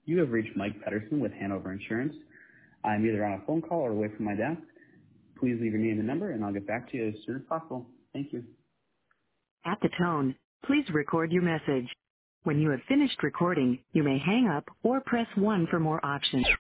You have reached Mike Pedersen with Hanover Insurance. I'm either on a phone call or away from my desk. Please leave your name and number, and I'll get back to you as soon as possible. Thank you. At the tone, please record your message. When you have finished recording, you may hang up or press 1 for more options.